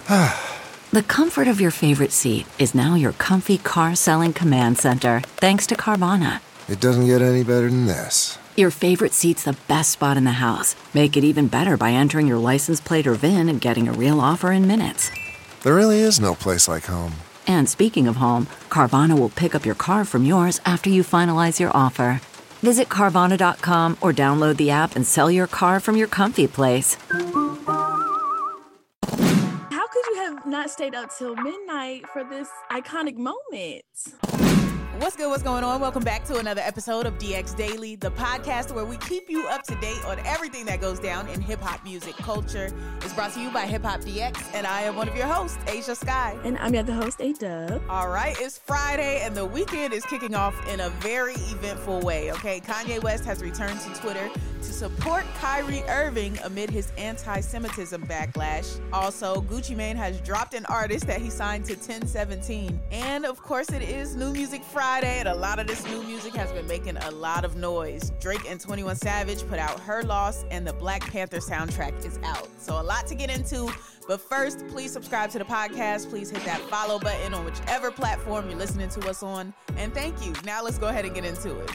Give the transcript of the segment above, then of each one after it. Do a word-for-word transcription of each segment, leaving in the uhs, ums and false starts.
The comfort of your favorite seat is now your comfy car selling command center, thanks to Carvana. It doesn't get any better than this. Your favorite seat's the best spot in the house. Make it even better by entering your license plate or V I N and getting a real offer in minutes. There really is no place like home. And speaking of home, Carvana will pick up your car from yours after you finalize your offer. Visit Carvana dot com or download the app and sell your car from your comfy place. How could you have not stayed up till midnight for this iconic moment? What's good? What's going on? Welcome back to another episode of D X Daily, the podcast where we keep you up to date on everything that goes down in hip-hop music culture. It's brought to you by Hip Hop D X, and I am one of your hosts, Asia Sky. And I'm your other host, A-Dub. All right, it's Friday, and the weekend is kicking off in a very eventful way, okay? Kanye West has returned to Twitter to support Kyrie Irving amid his anti-Semitism backlash. Also, Gucci Mane has dropped an artist that he signed to ten seventeen. And, of course, it is New Music Friday. Friday, and a lot of this new music has been making a lot of noise. Drake and twenty-one Savage put out Her Loss, and the Black Panther soundtrack is out. So a lot to get into, but first, please subscribe to the podcast. Please hit that follow button on whichever platform you're listening to us on, and thank you. Now let's go ahead and get into it.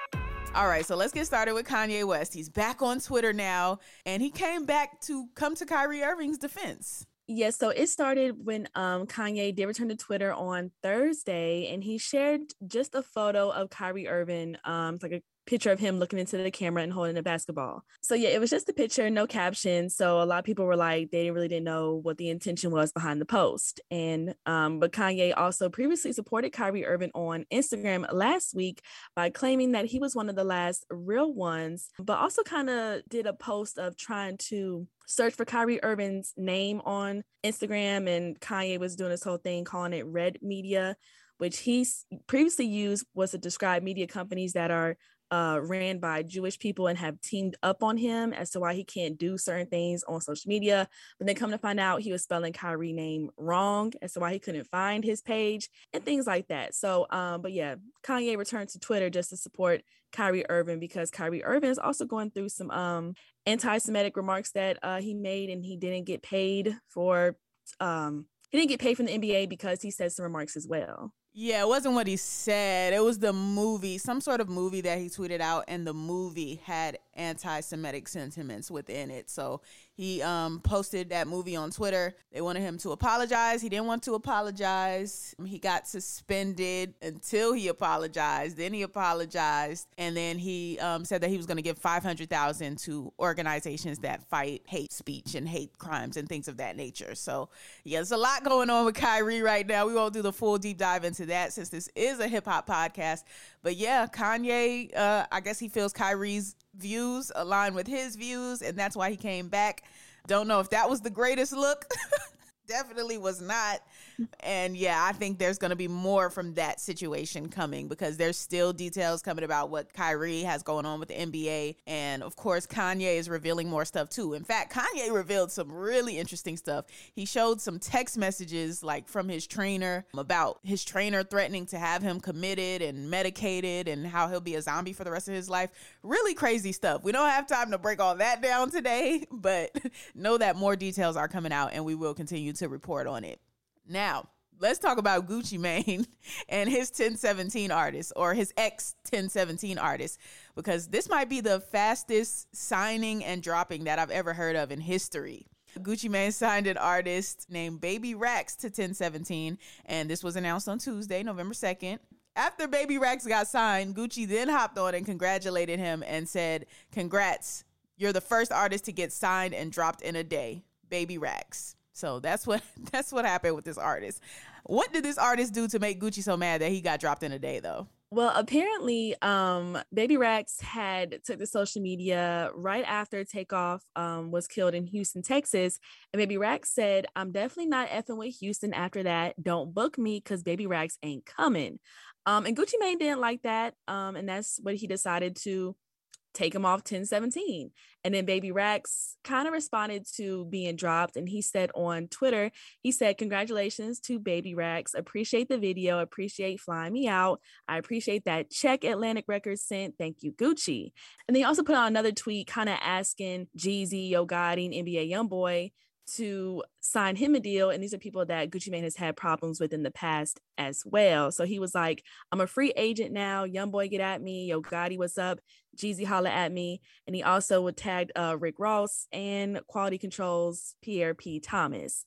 All right, so let's get started with Kanye West. He's back on Twitter now, and he came back to come to Kyrie Irving's defense. Yes, so it started when um, Kanye did return to Twitter on Thursday, and he shared just a photo of Kyrie Irving. Um, it's like a picture of him looking into the camera and holding a basketball. So yeah, it was just a picture, no caption. So a lot of people were like, they really didn't know what the intention was behind the post. And um, but Kanye also previously supported Kyrie Irving on Instagram last week by claiming that he was one of the last real ones, but also kind of did a post of trying to search for Kyrie Irving's name on Instagram, and Kanye was doing this whole thing calling it Red Media, which he's previously used was to describe media companies that are uh, ran by Jewish people and have teamed up on him as to why he can't do certain things on social media. But then come to find out he was spelling Kyrie name wrong as to why he couldn't find his page and things like that. So, um, but yeah, Kanye returned to Twitter just to support Kyrie Irving because Kyrie Irving is also going through some um, anti-Semitic remarks that uh, he made, and he didn't get paid for, um, he didn't get paid from the N B A because he said some remarks as well. Yeah, it wasn't what he said. It was the movie, some sort of movie that he tweeted out, and the movie had anti-Semitic sentiments within it. So he um, posted that movie on Twitter. They wanted him to apologize. He didn't want to apologize. He got suspended until he apologized. Then he apologized. And then he um, said that he was going to give five hundred thousand dollars to organizations that fight hate speech and hate crimes and things of that nature. So yeah, there's a lot going on with Kyrie right now. We won't do the full deep dive into that since this is a hip hop podcast. But yeah, Kanye, uh, I guess he feels Kyrie's views align with his views, and that's why he came back. Don't know if that was the greatest look. Definitely was not. And yeah, I think there's going to be more from that situation coming because there's still details coming about what Kyrie has going on with the N B A. And of course, Kanye is revealing more stuff too. In fact, Kanye revealed some really interesting stuff. He showed some text messages like from his trainer about his trainer threatening to have him committed and medicated and how he'll be a zombie for the rest of his life. Really crazy stuff. We don't have time to break all that down today, but know that more details are coming out and we will continue to report on it. Now, let's talk about Gucci Mane and his ten seventeen artist, or his ex ten seventeen artist, because this might be the fastest signing and dropping that I've ever heard of in history. Gucci Mane signed an artist named Baby Racks to ten seventeen, and this was announced on Tuesday, November second. After Baby Racks got signed, Gucci then hopped on and congratulated him and said, "Congrats, you're the first artist to get signed and dropped in a day, Baby Racks." So that's what that's what happened with this artist. What did this artist do to make Gucci so mad that he got dropped in a day, though? Well, apparently, um, Baby Racks had took to social media right after Takeoff um, was killed in Houston, Texas. And Baby Racks said, "I'm definitely not effing with Houston after that. Don't book me because Baby Racks ain't coming." Um, and Gucci Mane didn't like that. Um, and that's what he decided to take him off ten seventeen. And then Baby Racks kind of responded to being dropped. And he said on Twitter, he said, "Congratulations to Baby Racks. Appreciate the video. Appreciate flying me out. I appreciate that check Atlantic Records sent. Thank you, Gucci." And then he also put out another tweet kind of asking Jeezy, Yo Gotti, and N B A Youngboy to sign him a deal. And these are people that Gucci Mane has had problems with in the past as well. So he was like, I'm a free agent now. Youngboy, get at me. Yo Gotti, what's up? Jeezy, holla at me. And he also would tag uh, Rick Ross and Quality Control's Pierre P. Thomas.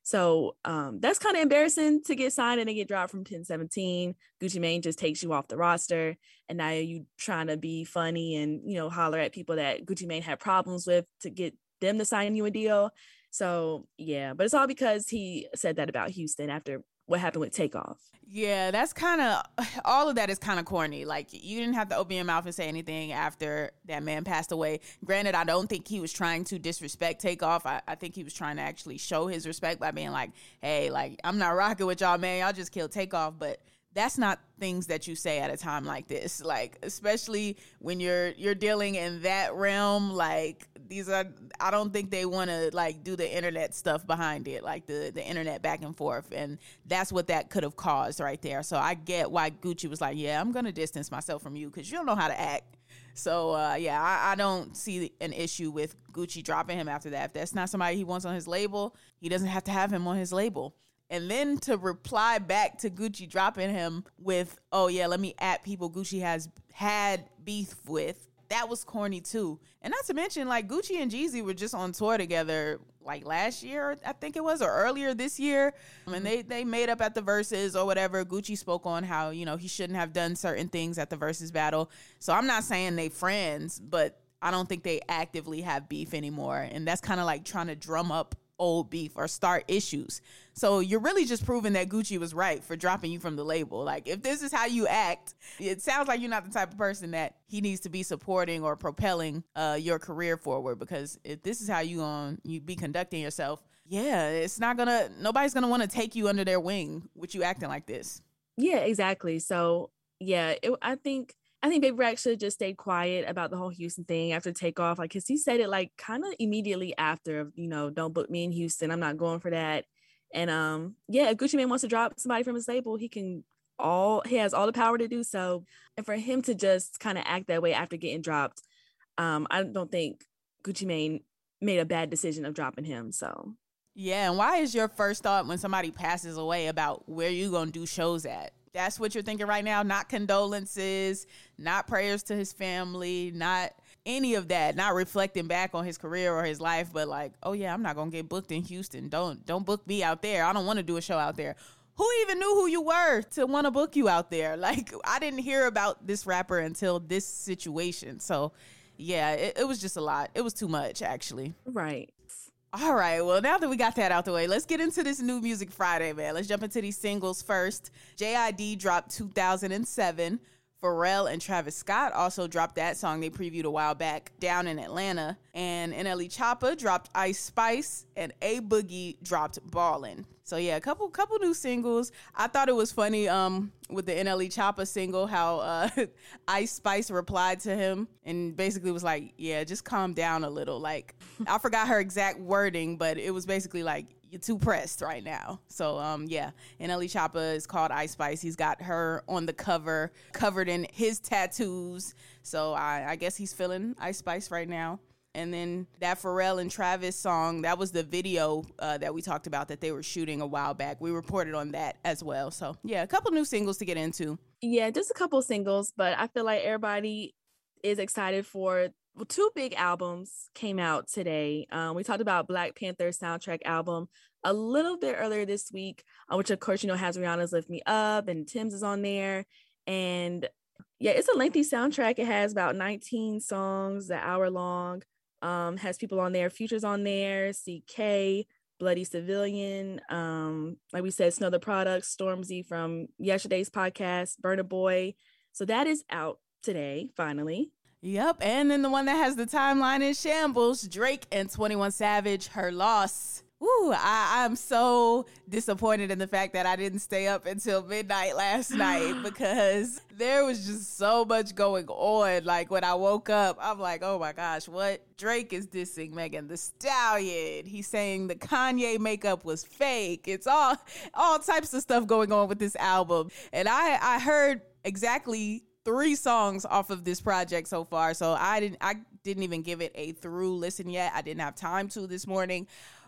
So um, that's kind of embarrassing to get signed and then get dropped from ten seventeen. Gucci Mane just takes you off the roster. And now you trying to be funny and, you know, holler at people that Gucci Mane had problems with to get them to sign you a deal. So, yeah, but it's all because he said that about Houston after what happened with Takeoff. Yeah, that's kind of, all of that is kind of corny. Like, you didn't have to open your mouth and say anything after that man passed away. Granted, I don't think he was trying to disrespect Takeoff. I, I think he was trying to actually show his respect by being like, hey, like, I'm not rocking with y'all, man. Y'all just killed Takeoff. But that's not things that you say at a time like this. Like, especially when you're you're dealing in that realm. Like, these are, I don't think they want to like do the internet stuff behind it, like the the internet back and forth, and that's what that could have caused right there. So I get why Gucci was like, yeah, I'm gonna distance myself from you because you don't know how to act. So uh, yeah, I, I don't see an issue with Gucci dropping him after that. If that's not somebody he wants on his label, he doesn't have to have him on his label. And then to reply back to Gucci dropping him with, oh, yeah, let me at people Gucci has had beef with. That was corny, too. And not to mention, like, Gucci and Jeezy were just on tour together, like, last year, I think it was, or earlier this year. And they, they made up at the Versus or whatever. Gucci spoke on how, you know, he shouldn't have done certain things at the Versus battle. So I'm not saying they friends, but I don't think they actively have beef anymore. And that's kind of like trying to drum up old beef or start issues. So you're really just proving that Gucci was right for dropping you from the label. Like, if this is how you act, it sounds like you're not the type of person that he needs to be supporting or propelling uh, your career forward, because if this is how you on you be conducting yourself, yeah, it's not gonna, nobody's gonna want to take you under their wing with you acting like this. Yeah, exactly. So yeah, it, I think I think Baby Rexx should have just stayed quiet about the whole Houston thing after Takeoff. Like, cause he said it like kind of immediately after, you know, don't book me in Houston. I'm not going for that. And um, yeah, if Gucci Mane wants to drop somebody from his label, he can all, he has all the power to do so. And for him to just kind of act that way after getting dropped, um, I don't think Gucci Mane made a bad decision of dropping him. So. Yeah. And why is your first thought when somebody passes away about where you going to do shows at? That's what you're thinking right now. Not condolences, not prayers to his family, not any of that, not reflecting back on his career or his life, but like, oh yeah, I'm not going to get booked in Houston. Don't, don't book me out there. I don't want to do a show out there. Who even knew who you were to want to book you out there? Like, I didn't hear about this rapper until this situation. So yeah, it, it was just a lot. It was too much, actually. Right. All right, well, now that we got that out the way, let's get into this new Music Friday, man. Let's jump into these singles first. J I D dropped two thousand seven. Pharrell and Travis Scott also dropped that song they previewed a while back, Down in Atlanta. And N L E Choppa dropped Ice Spice, and A Boogie dropped Ballin'. So yeah, a couple couple new singles. I thought it was funny um with the N L E Choppa single how uh, Ice Spice replied to him and basically was like, yeah, just calm down a little. Like, I forgot her exact wording, but it was basically like, you're too pressed right now. So um yeah, N L E Choppa is called Ice Spice. He's got her on the cover, covered in his tattoos. So I, I guess he's feeling Ice Spice right now. And then that Pharrell and Travis song, that was the video uh, that we talked about that they were shooting a while back. We reported on that as well. So yeah, a couple new singles to get into. Yeah, just a couple singles, but I feel like everybody is excited for, well, two big albums came out today. Um, we talked about Black Panther's soundtrack album a little bit earlier this week, uh, which of course, you know, has Rihanna's Lift Me Up and Tim's is on there. And yeah, it's a lengthy soundtrack. It has about nineteen songs, an hour long. Um, has people on there, Future's on there, C K, Bloody Civilian, um, like we said, Snow the Product, Stormzy from yesterday's podcast, Burna Boy. So that is out today, finally. Yep, and then the one that has the timeline in shambles, Drake and twenty-one Savage, Her Loss. Ooh, I, I'm so disappointed in the fact that I didn't stay up until midnight last night because there was just so much going on. Like, when I woke up, I'm like, oh my gosh, what? Drake is dissing Megan Thee Stallion. He's saying the Kanye makeup was fake. It's all all types of stuff going on with this album. And I, I heard exactly three songs off of this project so far. So I didn't I didn't even give it a through listen yet. I didn't have time to this morning.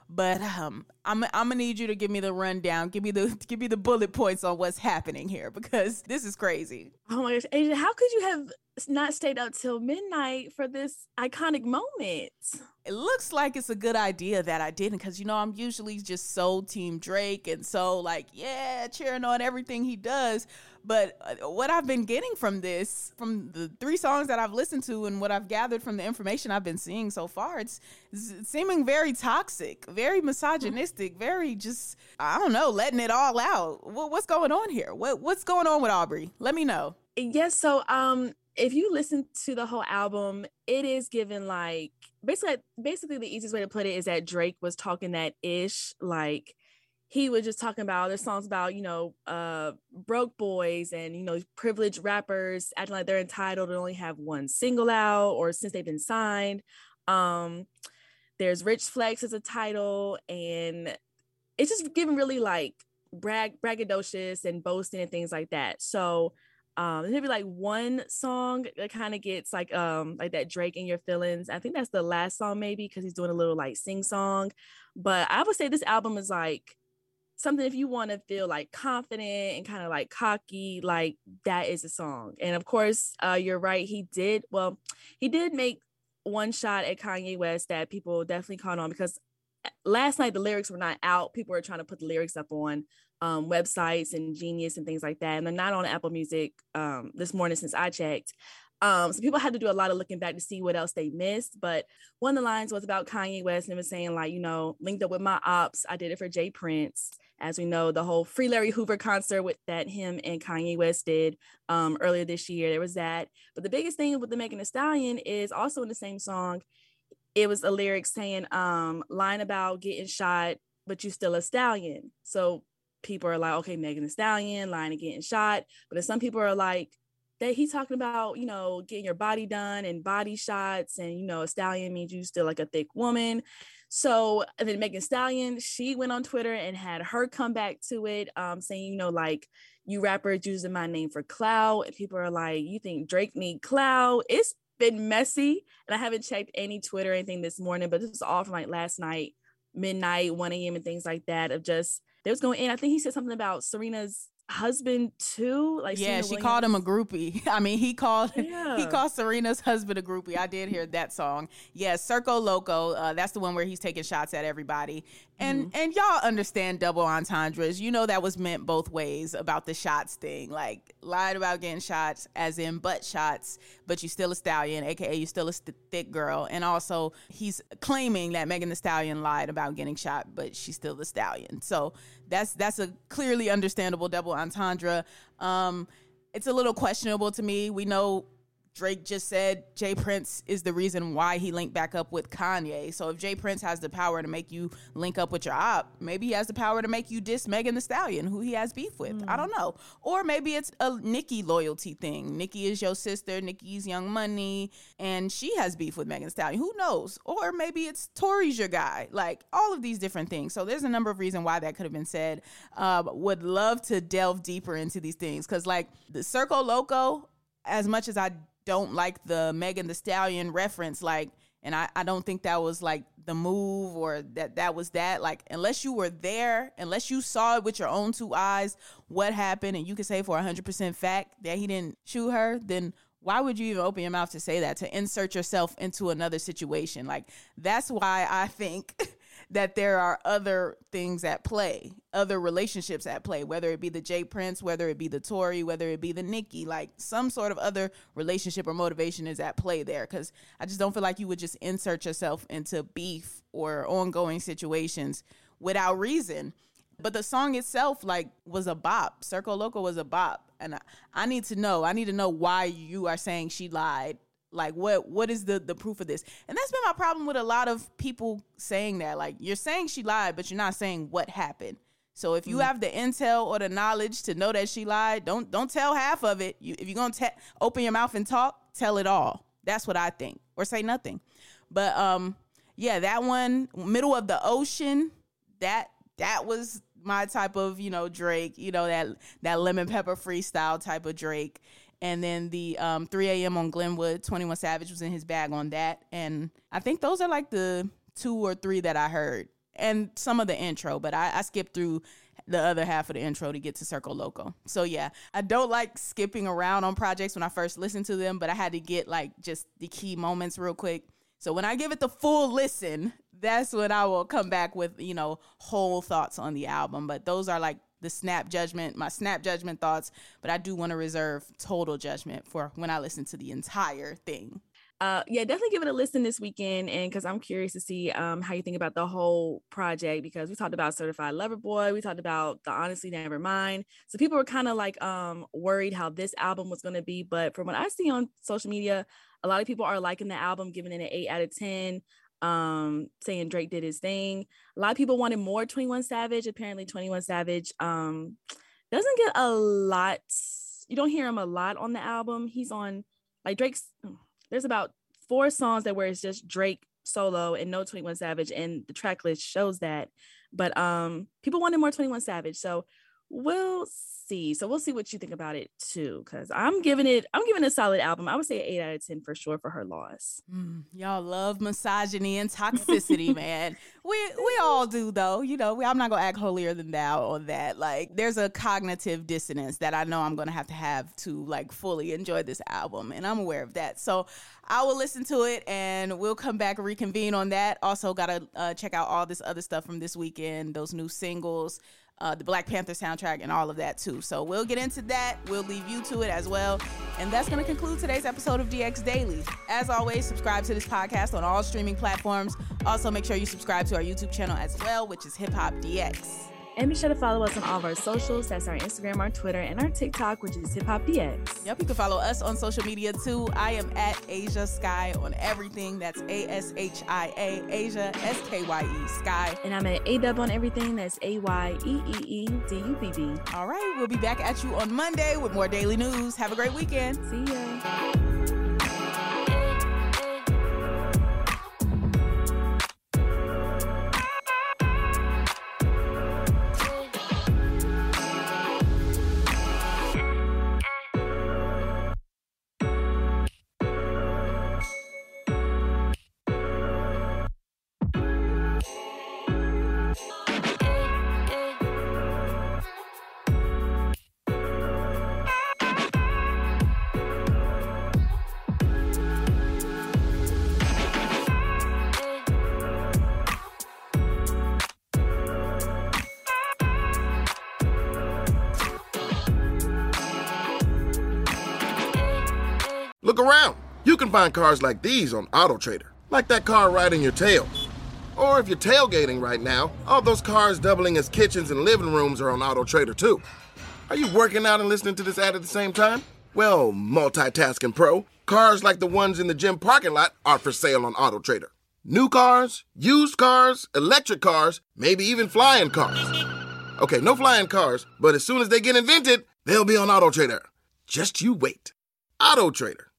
But um, I'm I'm gonna need you to give me the rundown, give me the give me the bullet points on what's happening here, because this is crazy. Oh my gosh, Asia, how could you have not stayed up till midnight for this iconic moment? It looks like it's a good idea that I didn't, because, you know, I'm usually just so Team Drake and so like, yeah, cheering on everything he does. But uh, what I've been getting from this, from the three songs that I've listened to and what I've gathered from the information I've been seeing so far, it's, it's seeming very toxic, very misogynistic, very just, I don't know, letting it all out. What, what's going on here? What What's going on with Aubrey? Let me know. Yes, so um, if you listen to the whole album, it is given like, basically, basically the easiest way to put it is that Drake was talking that ish, like, he was just talking about, there's songs about, you know, uh, broke boys and, you know, privileged rappers acting like they're entitled to only have one single out or since they've been signed. Um, there's Rich Flex as a title, and it's just given really like brag braggadocious and boasting and things like that. So um, there's maybe like one song that kind of gets like um like that Drake in Your Feelings. I think that's the last song maybe, because he's doing a little like sing song. But I would say this album is like something if you want to feel like confident and kind of like cocky, like that is a song. And of course, uh, you're right. He did, well, he did make one shot at Kanye West that people definitely caught on, because last night the lyrics were not out. People were trying to put the lyrics up on um, websites and Genius and things like that. And they're not on Apple Music um, this morning since I checked. Um, so people had to do a lot of looking back to see what else they missed. But one of the lines was about Kanye West, and it was saying like, you know, linked up with my ops. I did it for Jay Prince. As we know, the whole Free Larry Hoover concert with that him and Kanye West did um, earlier this year, there was that. But the biggest thing with the Megan Thee Stallion is also in the same song. It was a lyric saying, um, line about getting shot, but you still a stallion. So people are like, okay, Megan Thee Stallion, line of getting shot. But then some people are like, that he's talking about, you know, getting your body done and body shots, and, you know, a stallion means you still like a thick woman. So and then Megan Thee Stallion, she went on Twitter and had her come back to it, um, saying, you know, like, you rappers using my name for clout. And people are like, you think Drake need clout? It's been messy, and I haven't checked any Twitter or anything this morning, but this was all from like last night, midnight, one a.m. and things like that, of just, they was going in. I think he said something about Serena's husband too, like yeah, Serena she Williams. called him a groupie. I mean, he called yeah. he called Serena's husband a groupie. I did hear that song. Yeah, Circo Loco. Uh, that's the one where he's taking shots at everybody. And mm-hmm. and y'all understand double entendres. You know that was meant both ways about the shots thing. Like, lied about getting shots, as in butt shots, but you still a stallion, aka you still a st- thick girl. And also, he's claiming that Megan Thee Stallion lied about getting shot, but she's still the stallion. So that's that's a clearly understandable double entendre. Um, it's a little questionable to me. We know Drake just said Jay Prince is the reason why he linked back up with Kanye. So if Jay Prince has the power to make you link up with your op, maybe he has the power to make you diss Megan Thee Stallion, who he has beef with. Mm. I don't know. Or maybe it's a Nicki loyalty thing. Nicki is your sister. Nicki's Young Money. And she has beef with Megan Thee Stallion. Who knows? Or maybe it's Tory's your guy. Like, all of these different things. So there's a number of reasons why that could have been said. Uh, would love to delve deeper into these things. Because, like, the Circo Loco, as much as I don't like the Megan Thee Stallion reference, like, and I, I don't think that was like the move, or that that was that, like, unless you were there, unless you saw it with your own two eyes, what happened, and you can say for one hundred percent fact that he didn't shoot her, then why would you even open your mouth to say that, to insert yourself into another situation? Like, that's why I think that there are other things at play, other relationships at play, whether it be the Jay Prince, whether it be the Tory, whether it be the Nicki, like some sort of other relationship or motivation is at play there. Because I just don't feel like you would just insert yourself into beef or ongoing situations without reason. But the song itself, like, was a bop. Circo Loco was a bop. And I, I need to know, I need to know why you are saying she lied. Like, what what is the, the proof of this? And that's been my problem with a lot of people saying that. Like, you're saying she lied, but you're not saying what happened. So if you mm. have the intel or the knowledge to know that she lied, don't don't tell half of it. You, if you're going to te- open your mouth and talk, tell it all. That's what I think. Or say nothing. But, um, yeah, that one, Middle of the Ocean, that that was my type of, you know, Drake, you know, that, that lemon pepper freestyle type of Drake. And then the um, three a.m. on Glenwood, twenty-one Savage was in his bag on that. And I think those are like the two or three that I heard. and some of the intro, but I, I skipped through the other half of the intro to get to Circo Loco. So yeah, I don't like skipping around on projects when I first listen to them, but I had to get like just the key moments real quick. So when I give it the full listen, that's when I will come back with, you know, whole thoughts on the album. But those are like the snap judgment, my snap judgment thoughts, but I do want to reserve total judgment for when I listen to the entire thing. Uh, yeah, definitely give it a listen this weekend, and because I'm curious to see um how you think about the whole project, because we talked about Certified Lover Boy, we talked about the Honestly Nevermind, so people were kind of like um worried how this album was going to be, but from what I see on social media, a lot of people are liking the album, giving it an eight out of ten, um saying Drake did his thing. A lot of people wanted more twenty-one Savage. Apparently twenty-one Savage um doesn't get a lot, you don't hear him a lot on the album. He's on like Drake's, there's about four songs that where it's just Drake solo and no twenty-one Savage, and the track list shows that. But um, people wanted more twenty-one Savage, so we'll see. So we'll see what you think about it too, because I'm giving it, I'm giving it a solid album. I would say eight out of ten for sure for Her Loss. Mm, y'all love misogyny and toxicity, man. We we all do though. You know, we, I'm not gonna act holier than thou on that. Like, there's a cognitive dissonance that I know I'm gonna have to have to like fully enjoy this album, and I'm aware of that. So I will listen to it, and we'll come back and reconvene on that. Also, gotta uh, check out all this other stuff from this weekend, those new singles, Uh, the Black Panther soundtrack, and all of that too. So we'll get into that. We'll leave you to it as well. And that's going to conclude today's episode of D X Daily. As always, subscribe to this podcast on all streaming platforms. Also, make sure you subscribe to our YouTube channel as well, which is Hip Hop D X. And be sure to follow us on all of our socials. That's our Instagram, our Twitter, and our TikTok, which is Hip Hop D X. Yep, you can follow us on social media too. I am at Asia Sky on everything. That's A S H I A, Asia, S K Y E, Sky. And I'm at A-Dub on everything. That's A Y E E E D U B B. All right, we'll be back at you on Monday with more daily news. Have a great weekend. See ya. Look around. You can find cars like these on AutoTrader, like that car riding your tail. Or if you're tailgating right now, all those cars doubling as kitchens and living rooms are on AutoTrader too. Are you working out and listening to this ad at the same time? Well, multitasking pro, cars like the ones in the gym parking lot are for sale on AutoTrader. New cars, used cars, electric cars, maybe even flying cars. Okay, no flying cars, but as soon as they get invented, they'll be on AutoTrader. Just you wait. AutoTrader.